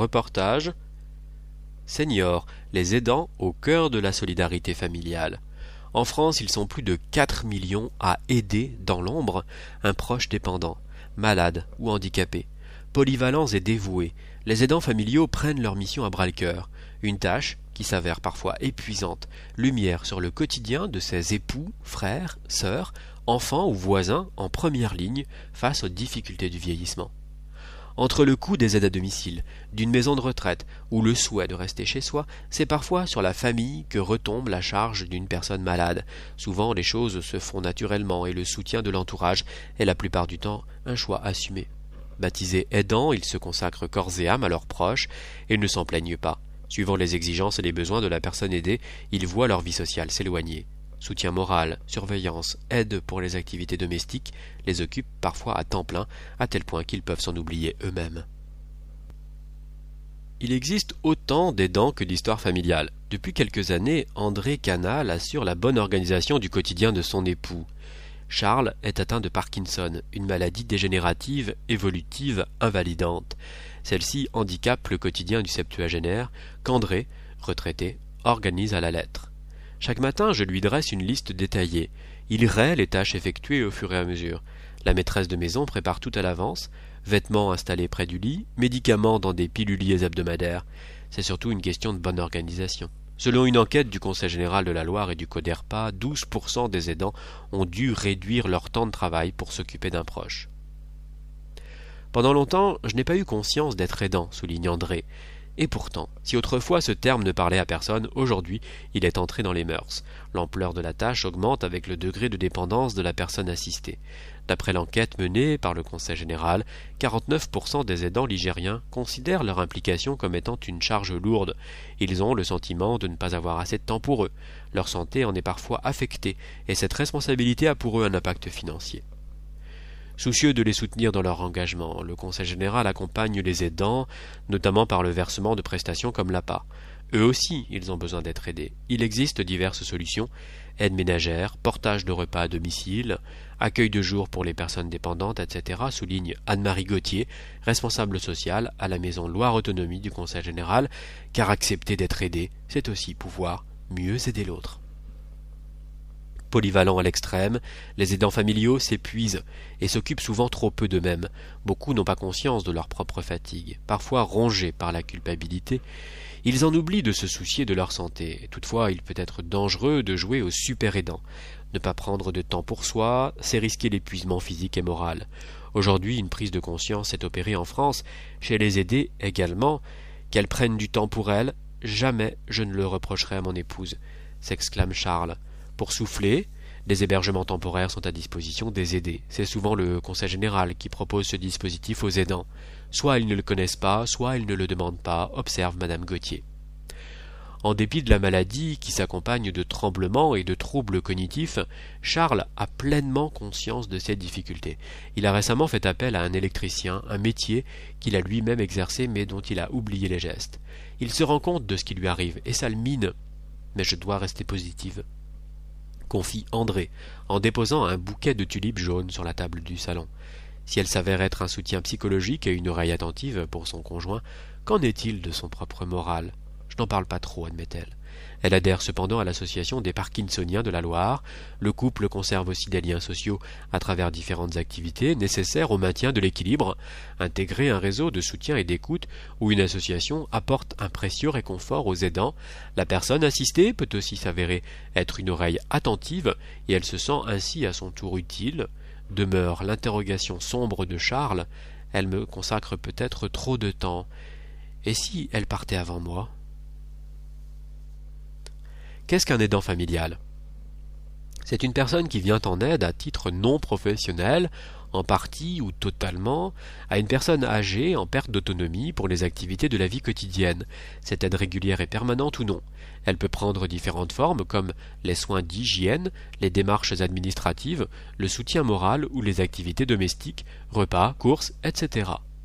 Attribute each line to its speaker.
Speaker 1: reportage Seniors, les aidants au cœur de la solidarité familiale. En France, ils sont plus de 4 millions à aider dans l'ombre un proche dépendant, malade ou handicapé. Polyvalents et dévoués, les aidants familiaux prennent leur mission à bras-le-cœur, une tâche qui s'avère parfois épuisante, lumière sur le quotidien de ces époux, frères, sœurs, enfants ou voisins en première ligne face aux difficultés du vieillissement. Entre le coût des aides à domicile, d'une maison de retraite ou le souhait de rester chez soi, c'est parfois sur la famille que retombe la charge d'une personne malade. Souvent, les choses se font naturellement et le soutien de l'entourage est la plupart du temps un choix assumé. Baptisés aidants, ils se consacrent corps et âme à leurs proches et ne s'en plaignent pas. Suivant les exigences et les besoins de la personne aidée, ils voient leur vie sociale s'éloigner. Soutien moral, surveillance, aide pour les activités domestiques les occupent parfois à temps plein, à tel point qu'ils peuvent s'en oublier eux-mêmes. Il existe autant d'aidants que d'histoires familiales. Depuis quelques années, André Canal assure la bonne organisation du quotidien de son époux. Charles est atteint de Parkinson, une maladie dégénérative, évolutive, invalidante. Celle-ci handicape le quotidien du septuagénaire qu'André, retraité, organise à la lettre. Chaque matin, je lui dresse une liste détaillée. Il raie les tâches effectuées au fur et à mesure. La maîtresse de maison prépare tout à l'avance, vêtements installés près du lit, médicaments dans des piluliers hebdomadaires. C'est surtout une question de bonne organisation. Selon une enquête du Conseil général de la Loire et du Coderpa, 12% des aidants ont dû réduire leur temps de travail pour s'occuper d'un proche. Pendant longtemps, je n'ai pas eu conscience d'être aidant, souligne André. Et pourtant, si autrefois ce terme ne parlait à personne, aujourd'hui il est entré dans les mœurs. L'ampleur de la tâche augmente avec le degré de dépendance de la personne assistée. D'après l'enquête menée par le Conseil général, 49% des aidants ligériens considèrent leur implication comme étant une charge lourde. Ils ont le sentiment de ne pas avoir assez de temps pour eux. Leur santé en est parfois affectée, et cette responsabilité a pour eux un impact financier. Soucieux de les soutenir dans leur engagement, le Conseil général accompagne les aidants, notamment par le versement de prestations comme l'APA. Eux aussi, ils ont besoin d'être aidés. Il existe diverses solutions, aide ménagère, portage de repas à domicile, accueil de jour pour les personnes dépendantes, etc., souligne Anne-Marie Gauthier, responsable sociale à la maison Loire Autonomie du Conseil général, car accepter d'être aidé, c'est aussi pouvoir mieux aider l'autre. Polyvalents à l'extrême, les aidants familiaux s'épuisent et s'occupent souvent trop peu d'eux-mêmes. Beaucoup n'ont pas conscience de leur propre fatigue. Parfois rongés par la culpabilité, ils en oublient de se soucier de leur santé. Toutefois, il peut être dangereux de jouer au super-aidant. Ne pas prendre de temps pour soi, c'est risquer l'épuisement physique et moral. Aujourd'hui, une prise de conscience est opérée en France, chez les aidés également, qu'elles prennent du temps pour elles. Jamais je ne le reprocherai à mon épouse, s'exclame Charles. Pour souffler, des hébergements temporaires sont à disposition des aidés. C'est souvent le Conseil général qui propose ce dispositif aux aidants. Soit ils ne le connaissent pas, soit ils ne le demandent pas, observe Madame Gauthier. En dépit de la maladie qui s'accompagne de tremblements et de troubles cognitifs, Charles a pleinement conscience de ses difficultés. Il a récemment fait appel à un électricien, un métier qu'il a lui-même exercé mais dont il a oublié les gestes. Il se rend compte de ce qui lui arrive et ça le mine. Mais je dois rester positive, confie André, en déposant un bouquet de tulipes jaunes sur la table du salon. Si elle s'avère être un soutien psychologique et une oreille attentive pour son conjoint, qu'en est-il de son propre moral ? Je n'en parle pas trop, admet-elle. Elle adhère cependant à l'association des Parkinsoniens de la Loire. Le couple conserve aussi des liens sociaux à travers différentes activités nécessaires au maintien de l'équilibre. Intégrer un réseau de soutien et d'écoute ou une association apporte un précieux réconfort aux aidants. La personne assistée peut aussi s'avérer être une oreille attentive et elle se sent ainsi à son tour utile. Demeure l'interrogation sombre de Charles. Elle me consacre peut-être trop de temps. Et si elle partait avant moi ? Qu'est-ce qu'un aidant familial ? C'est une personne qui vient en aide à titre non professionnel, en partie ou totalement, à une personne âgée en perte d'autonomie pour les activités de la vie quotidienne. Cette aide régulière est permanente ou non. Elle peut prendre différentes formes comme les soins d'hygiène, les démarches administratives, le soutien moral ou les activités domestiques, repas, courses, etc.